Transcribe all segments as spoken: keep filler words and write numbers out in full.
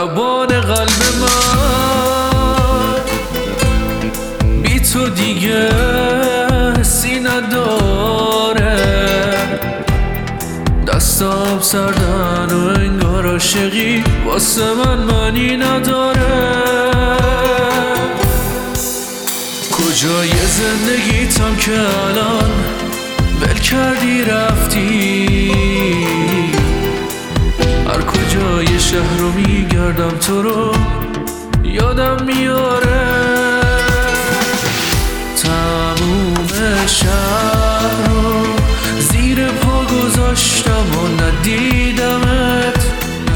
خرابان قلب من بی تو دیگه حسی نداره، دستام سردن و انگار عاشقی واسه من معنی نداره. کجای زندگیتم که الان ول کردی رفتی، هر کجای شهر رو میگردم تو رو یادم میاره. تموم شهر رو زیر پا گذاشتم و ندیدمت،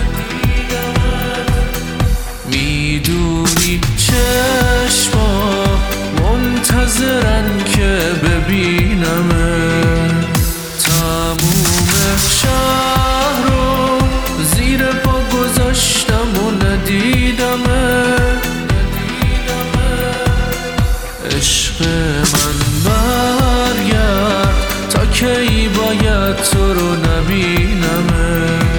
میدونی چشما منتظرن که ببینمت. تموم شهر رو زیر پا گذاشتم و ندیدمت. عشق من برگرد، تا کی باید تو رو نبینمت.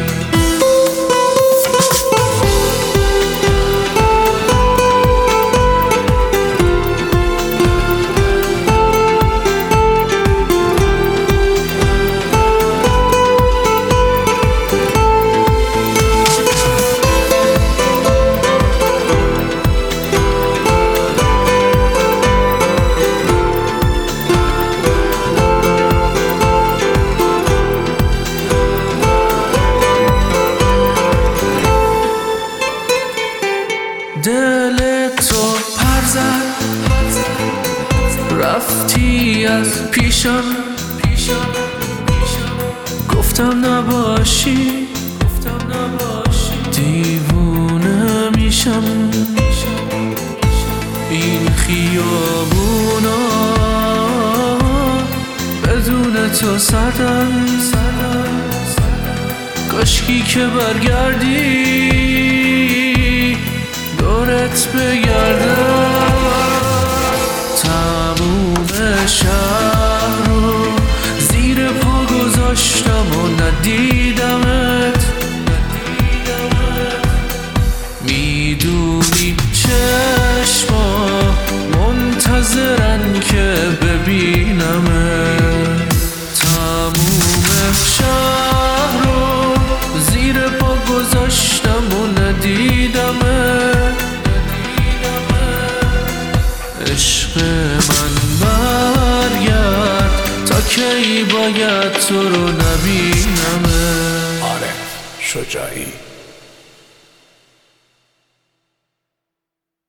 دل تو پر زد، رفتی از پیشم، گفتم نباشی دیوونه میشم. این خیابونا بدون تو سردن، کاشکی که برگردی دورت بگردم. تموم شهر رو زیر پا گذاشتم و ندیدمت، میدونی چشما منتظرن که ببینمت. تموم شهر رو زیر پا گذاشتم و ندیدمت. عشق من برگرد، تا کی باید تو رو نبینمت. عارف شجاعی